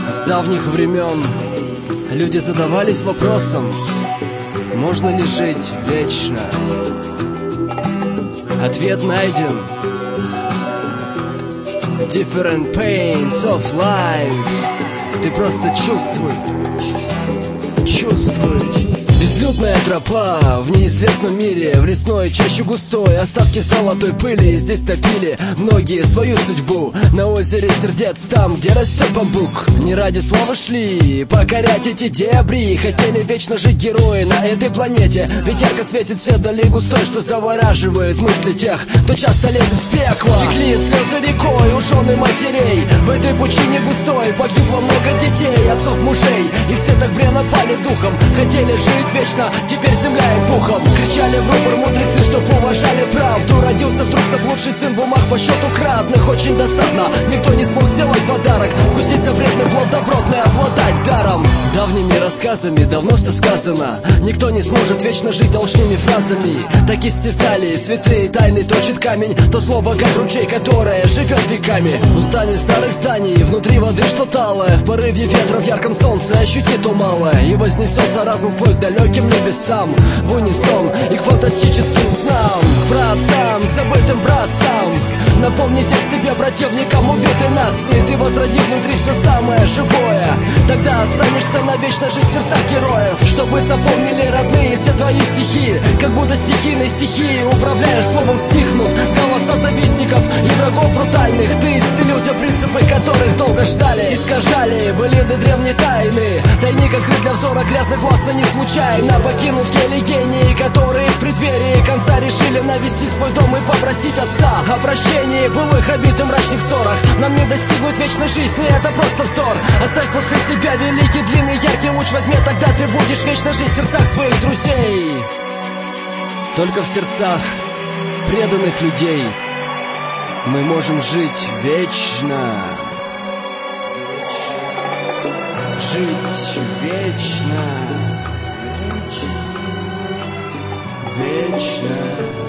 С давних времен люди задавались вопросом, можно ли жить вечно? Ответ найден. Different pains of life. Ты просто чувствуй. Безлюдная тропа в неизвестном мире, в лесной чаще густой, остатки золотой пыли здесь топили многие свою судьбу. На озере сердец, там, где растет бамбук. Не ради славы шли покорять эти дебри, хотели вечно жить герои на этой планете. Ведь ярко светит свет дали густой, что завораживает мысли тех, кто часто лезет в пекло. Текли слезы рекой у жен и матерей, в этой пучине густой погибло много детей, отцов, мужей, и все так бренно пали духом. Хотели жить вечно, теперь земля им пухом. Кричали в рупор мудрецы, чтоб уважали правду. Родился вдруг заблудший сын в умах по счету кратных. Очень досадно, никто не смог сделать подарок, вкусить запретный плод добротный, обладать даром. Давними рассказами давно все сказано, никто не сможет вечно жить толчными фразами. Так истязали святые тайны, точит камень то слово, как ручей, которое живет веками. Устами старых зданий, внутри воды что талое, в порыве ветра, в ярком солнце ощути то малое, и вознесется разум вплоть к далеким небесам, в унисон и к фантастическим снам. К братцам, к забытым братцам, напомнить о себе противникам убитой нации. Ты возроди внутри все самое живое, тогда останешься навечно жить в сердцах героев. Чтобы запомнили родные все твои стихи, как будто стихийной стихии управляешь словом стихнут голоса завистников и врагов брутальных. Ты исцелил те принципы, которых долго ждали, искажали былины древней тайны. Тайник открыт для взора грязных глаз, и не случайно покинут те гении, которые в преддверии конца решили навестить свой дом и попросить отца о прощении былых обид и мрачных ссорах. Нам не достигнуть вечной жизни, это просто вздор. Оставь после себя великий, длинный, яркий луч во тьме, тогда ты будешь вечно жить в сердцах своих друзей. Только в сердцах преданных людей мы можем жить вечно. Жить вечно. Вечно.